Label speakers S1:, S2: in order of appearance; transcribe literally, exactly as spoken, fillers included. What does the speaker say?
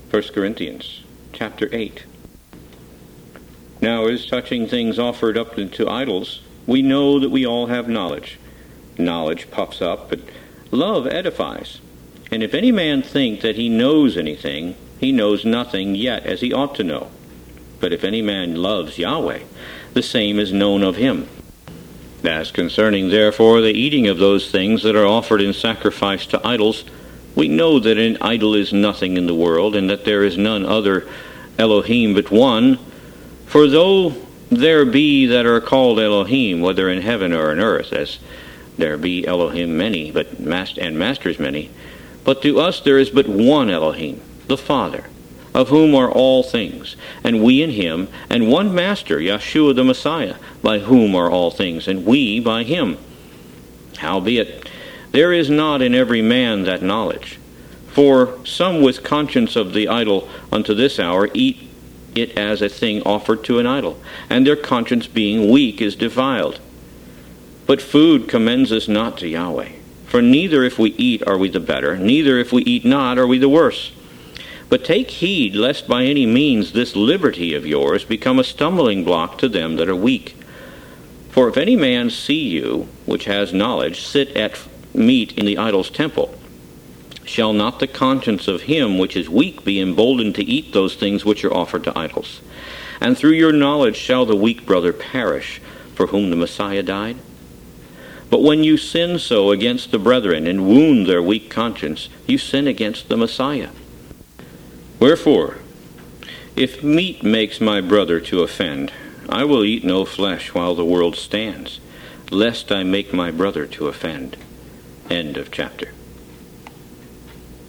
S1: First Corinthians chapter eight. Now as touching things offered up to idols, we know that we all have knowledge. Knowledge puffs up, but love edifies. And if any man think that he knows anything, he knows nothing yet as he ought to know. But if any man loves Yahweh, the same is known of him. As concerning therefore the eating of those things that are offered in sacrifice to idols, we know that an idol is nothing in the world, and that there is none other Elohim but one. For though there be that are called Elohim, whether in heaven or in earth, as there be Elohim many, but mast- and masters many, but to us there is but one Elohim, the Father, of whom are all things, and we in him, and one Master, Yeshua the Messiah, by whom are all things, and we by him. Howbeit, there is not in every man that knowledge. For some with conscience of the idol unto this hour eat it as a thing offered to an idol, and their conscience being weak is defiled. But food commends us not to Yahweh. For neither if we eat are we the better, neither if we eat not are we the worse. But take heed lest by any means this liberty of yours become a stumbling block to them that are weak. For if any man see you, which has knowledge, sit at meat in the idol's temple, shall not the conscience of him which is weak be emboldened to eat those things which are offered to idols? And through your knowledge shall the weak brother perish, for whom the Messiah died? But when you sin so against the brethren, and wound their weak conscience, you sin against the Messiah. Wherefore, if meat makes my brother to offend, I will eat no flesh while the world stands, lest I make my brother to offend. End of chapter.